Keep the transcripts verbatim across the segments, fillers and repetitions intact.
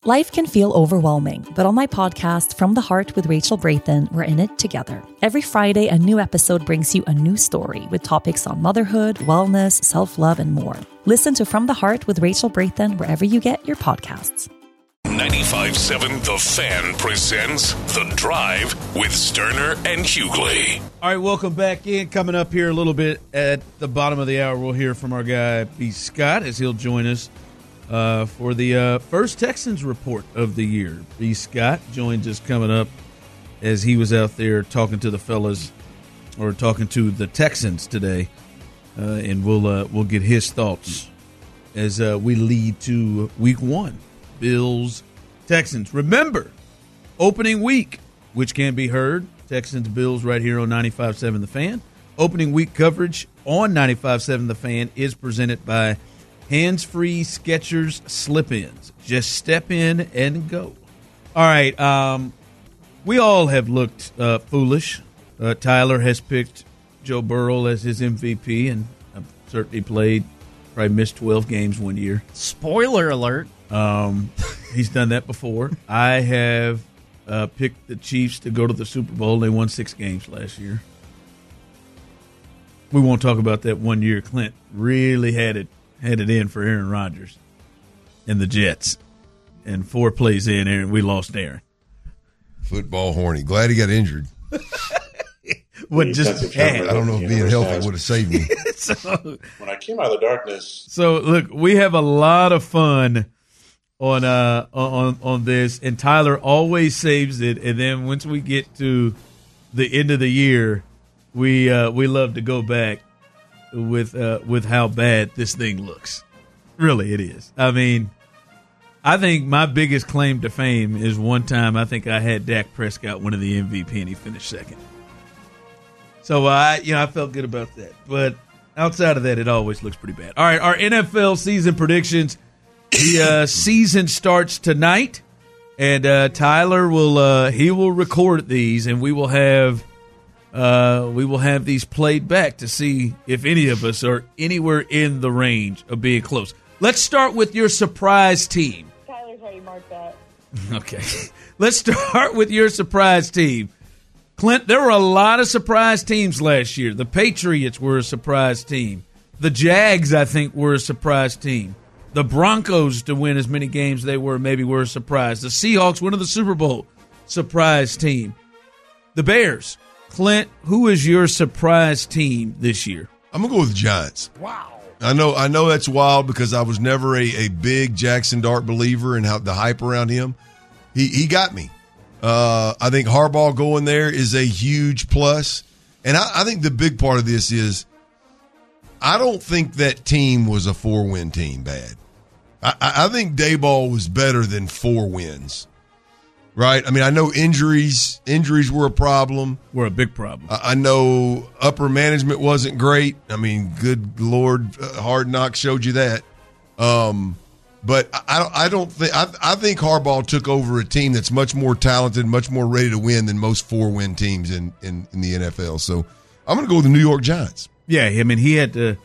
Life can feel overwhelming, but on my podcast, From the Heart with Rachel Brathen, we're in it together. Every Friday, a new episode brings you a new story with topics on motherhood, wellness, self-love, and more. Listen to From the Heart with Rachel Brathen wherever you get your podcasts. ninety-five point seven The Fan presents The Drive with Sterner and Hughley. All right, welcome back in. Coming up here a little bit at the bottom of the hour, we'll hear from our guy, B. Scott, as he'll join us uh, for the uh, first Texans report of the year. B. Scott joins us coming up as he was out there talking to the fellas, or talking to the Texans today, uh, and we'll uh, we'll get his thoughts as uh, we lead to week one. Bills, Texans. Remember, opening week, which can be heard, Texans, Bills, right here on ninety-five point seven The Fan. Opening week coverage on ninety-five point seven The Fan is presented by Hands-Free Skechers Slip-Ins. Just step in and go. All right, um, we all have looked uh, foolish. Uh, Tyler has picked Joe Burrow as his M V P, and I've certainly played, probably missed twelve games one year. Spoiler alert. Um, he's done that before. I have uh, picked the Chiefs to go to the Super Bowl. They won six games last year. We won't talk about that one year. Clint really had it had it in for Aaron Rodgers and the Jets. And four plays in, Aaron, we lost Aaron. Football horny. Glad he got injured. What just had. I don't know if being healthy would have saved me. so, when I came out of the darkness. So look, we have a lot of fun on uh on on this, and Tyler always saves it, and then once we get to the end of the year, we uh we love to go back with uh with how bad this thing looks. Really, it is. I mean, I think my biggest claim to fame is one time I think I had Dak Prescott win the M V P and he finished second. So I you know I felt good about that, but outside of that, it always looks pretty bad. All right, our N F L season predictions. The uh, season starts tonight, and uh, Tyler will uh, he will record these, and we will have uh, we will have these played back to see if any of us are anywhere in the range of being close. Let's start with your surprise team. Tyler's already marked that. Okay, let's start with your surprise team. Clint, there were a lot of surprise teams last year. The Patriots were a surprise team. The Jags, I think, were a surprise team. The Broncos to win as many games they were maybe were a surprise. The Seahawks winning the Super Bowl, surprise team. The Bears. Clint, who is your surprise team this year? I'm going to go with the Giants. Wow. I know I know that's wild because I was never a, a big Jackson Dart believer and how the hype around him. He he got me. Uh, I think Harbaugh going there is a huge plus. And I, I think the big part of this is I don't think that team was a four-win team bad. I, I think Daboll was better than four wins, right? I mean, I know injuries injuries were a problem. Were a big problem. I, I know upper management wasn't great. I mean, good Lord, uh, Hard Knocks showed you that. Um, but I, I, I don't think I, I think Harbaugh took over a team that's much more talented, much more ready to win than most four-win teams in, in, in the N F L. So I'm going to go with the New York Giants. Yeah, I mean, he had to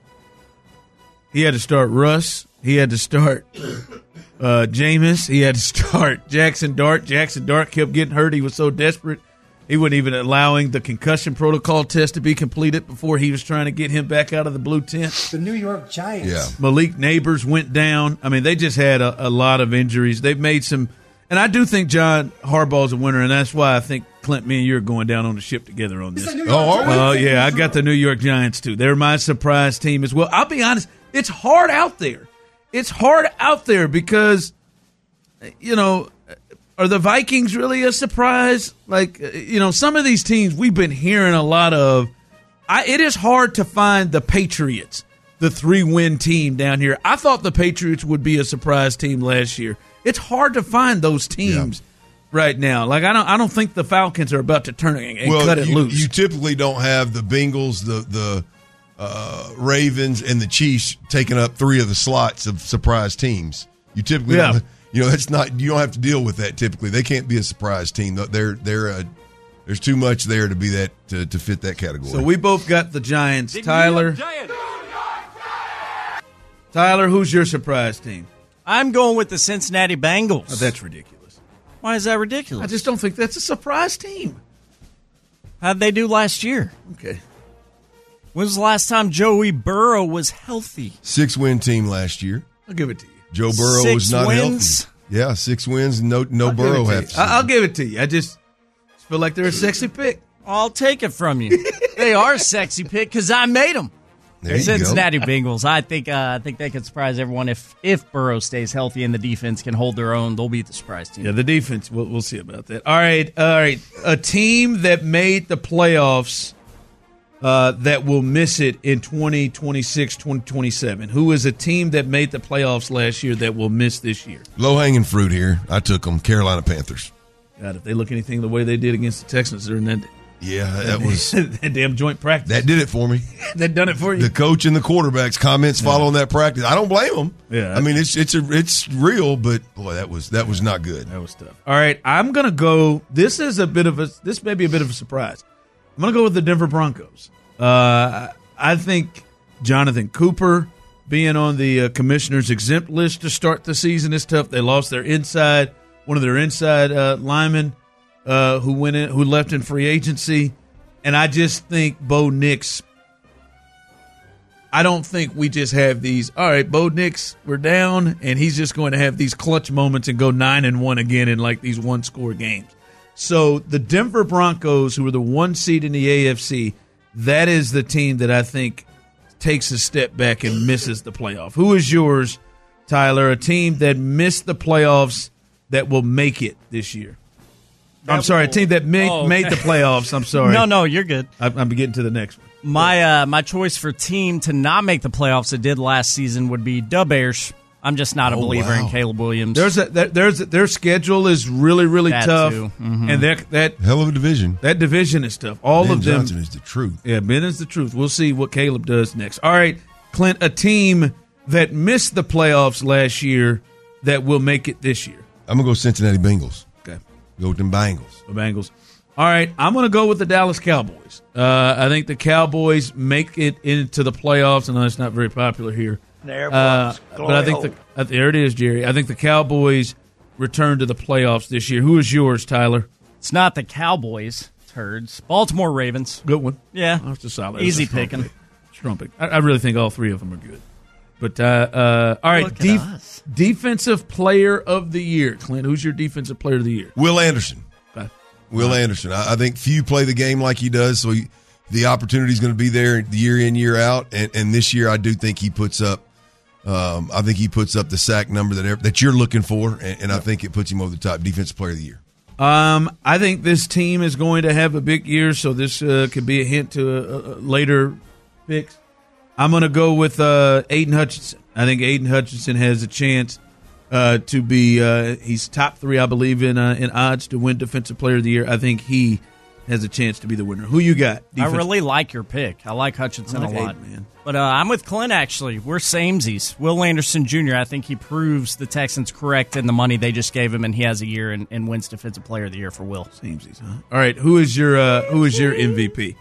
he had to start Russ. He had to start uh, Jameis. He had to start Jackson Dart. Jackson Dart kept getting hurt. He was so desperate. He wasn't even allowing the concussion protocol test to be completed before he was trying to get him back out of the blue tent. The New York Giants. Yeah. Malik Neighbors went down. I mean, they just had a, a lot of injuries. They've made some – and I do think John Harbaugh's a winner, and that's why I think, Clint, me and you are going down on the ship together on this. Oh, uh, yeah, I got the New York Giants, too. They're my surprise team as well. I'll be honest, it's hard out there. It's hard out there because, you know, are the Vikings really a surprise? Like, you know, some of these teams we've been hearing a lot of. I, it is hard to find the Patriots, the three-win team down here. I thought the Patriots would be a surprise team last year. It's hard to find those teams yeah. right now. Like, I don't I don't think the Falcons are about to turn and, and well, cut it you, loose. You typically don't have the Bengals, the the uh, Ravens, and the Chiefs taking up three of the slots of surprise teams. You typically yeah. don't. You know, that's not. You don't have to deal with that typically. They can't be a surprise team. They're they're a, there's too much there to be that to, to fit that category. So we both got the Giants. The Tyler, Giants. Tyler, who's your surprise team? I'm going with the Cincinnati Bengals. Oh, that's ridiculous. Why is that ridiculous? I just don't think that's a surprise team. How'd they do last year? Okay. When was the last time Joey Burrow was healthy? Six-win team last year. I'll give it to you. Joe Burrow Six was not wins? healthy. Yeah, six wins, no no I'll Burrow give it to half you. the season. I- I'll give it to you. I just feel like they're a sexy pick. I'll take it from you. They are a sexy pick because I made them. There you Cincinnati go. Bengals. I think uh, I think they could surprise everyone if if Burrow stays healthy and the defense can hold their own. They'll be the surprise team. Yeah, the defense. We'll, we'll see about that. All right, all right. A team that made the playoffs uh, that will miss it in twenty twenty-six, twenty twenty-seven. Who is a team that made the playoffs last year that will miss this year? Low-hanging fruit here. I took them. Carolina Panthers. God, if they look anything the way they did against the Texans, they're in that, Yeah, that was that damn joint practice. that did it for me. That done it for you. The coach and the quarterback's comments following that practice. I don't blame them. Yeah. I mean it's it's a, it's real, but boy, that was that was not good. That was tough. All right, I'm gonna go. This is a bit of a. This may be a bit of a surprise. I'm gonna go with the Denver Broncos. Uh, I think Jonathan Cooper being on the uh, commissioner's exempt list to start the season is tough. They lost their inside one of their inside uh, linemen uh, who went in, who left in free agency, and I just think Bo Nix. I don't think we just have these. All right, Bo Nix, we're down, and he's just going to have these clutch moments and go nine and one again in like these one score games. So the Denver Broncos, who are the one seed in the A F C, that is the team that I think takes a step back and misses the playoff. Who is yours, Tyler? A team that missed the playoffs that will make it this year. I'm sorry, a team that made, Oh, okay. made the playoffs. I'm sorry. No, no, you're good. I'm, I'm getting to the next one. My uh, my choice for team to not make the playoffs that did last season would be the Bears. I'm just not a Oh, believer wow. in Caleb Williams. There's a there- there's a, their schedule is really really That tough, too. Mhm. and that that Hell of a division. that division is tough. All Ben of them. Johnson is the truth. Yeah, Ben is the truth. We'll see what Caleb does next. All right, Clint, a team that missed the playoffs last year that will make it this year. I'm gonna go Cincinnati Bengals. Okay, Go with them Bengals. the Bengals. All right, I'm going to go with the Dallas Cowboys. Uh, I think the Cowboys make it into the playoffs. I know it's not very popular here. Uh, but I think the, uh, there it is, Jerry. I think the Cowboys return to the playoffs this year. Who is yours, Tyler? It's not the Cowboys, turds. Baltimore Ravens. Good one. Yeah. Oh, it's a solid. Easy it's a strong picking. pick. Strong pick. I, I really think all three of them are good. But uh, uh, all right, Look at def- us. defensive player of the year, Clint. Who's your defensive player of the year? Will Anderson. Okay. Will Anderson. I, I think few play the game like he does, so he, the opportunity is going to be there year in, year out. And, and this year, I do think he puts up. Um, I think he puts up the sack number that that you're looking for, and, and I think it puts him over the top. Defensive player of the year. Um, I think this team is going to have a big year, so this uh, could be a hint to a, a later picks. I'm going to go with uh, Aiden Hutchinson. I think Aiden Hutchinson has a chance uh, to be. Uh, he's top three, I believe, in uh, in odds to win Defensive Player of the Year. I think he has a chance to be the winner. Who you got? I really like your pick. I like Hutchinson I like a lot. Aiden, man. But uh, I'm with Clint, actually. We're samesies. Will Anderson Junior, I think he proves the Texans correct in the money they just gave him, and he has a year and, and wins Defensive Player of the Year for Will. Samesies, huh? All right, who is your uh, who is your M V P?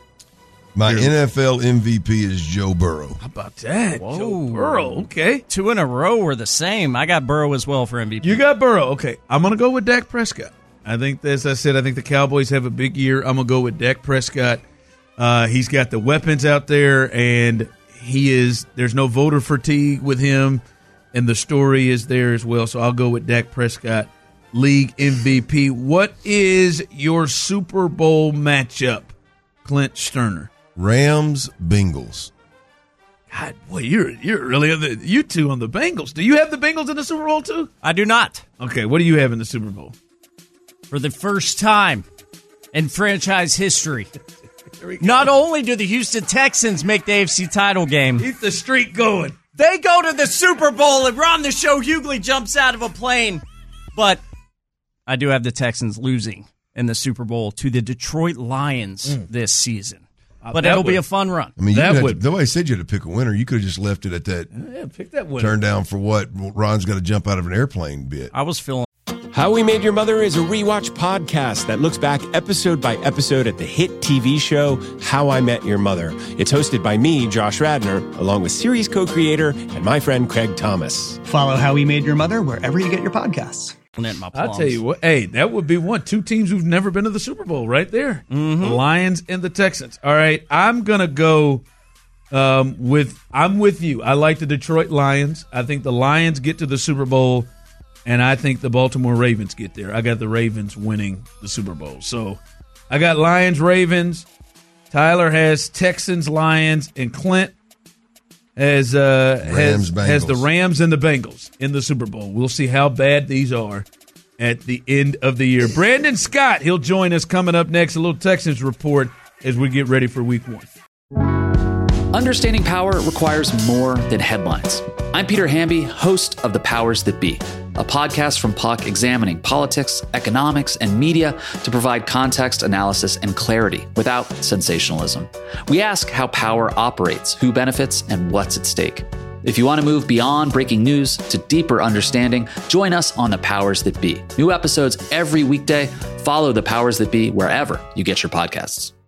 My N F L M V P is Joe Burrow. How about that? Whoa. Joe Burrow. Okay. Two in a row were the same. I got Burrow as well for M V P. You got Burrow. Okay. I'm going to go with Dak Prescott. I think, as I said, I think the Cowboys have a big year. I'm going to go with Dak Prescott. Uh, he's got the weapons out there, and he is. There's no voter fatigue with him, and the story is there as well. So I'll go with Dak Prescott, league M V P. What is your Super Bowl matchup, Clint Sterner? Rams, Bengals. God, boy, you're you're really on the, you two on the Bengals. Do you have the Bengals in the Super Bowl too? I do not. Okay, what do you have in the Super Bowl? For the first time in franchise history, not only do the Houston Texans make the A F C title game, Keep the streak going. they go to the Super Bowl and Ron the Show Hughley jumps out of a plane. But I do have the Texans losing in the Super Bowl to the Detroit Lions Mm. this season. Uh, But that it'll be would- a fun run. I mean, you That could have would- to, nobody said you had to pick a winner. You could have just left it at that. Yeah, pick that one. Turn down for what? Ron's got to jump out of an airplane bit. I was feeling How We Made Your Mother is a rewatch podcast that looks back episode by episode at the hit T V show How I Met Your Mother. It's hosted by me, Josh Radnor, along with series co-creator and my friend Craig Thomas. Follow How We Made Your Mother wherever you get your podcasts. I'll tell you what, hey, that would be one. Two teams who've never been to the Super Bowl right there. Mm-hmm. The Lions and the Texans. All right, I'm going to go um, with, I'm with you. I like the Detroit Lions. I think the Lions get to the Super Bowl. And I think the Baltimore Ravens get there. I got the Ravens winning the Super Bowl. So I got Lions, Ravens. Tyler has Texans, Lions, and Clint has uh, Rams, has, has the Rams and the Bengals in the Super Bowl. We'll see how bad these are at the end of the year. Brandon Scott, he'll join us coming up next. A little Texans report as we get ready for week one. Understanding power requires more than headlines. I'm Peter Hamby, host of The Powers That Be, a podcast from Puck examining politics, economics, and media to provide context, analysis, and clarity without sensationalism. We ask how power operates, who benefits, and what's at stake. If you want to move beyond breaking news to deeper understanding, join us on The Powers That Be. New episodes every weekday. Follow The Powers That Be wherever you get your podcasts.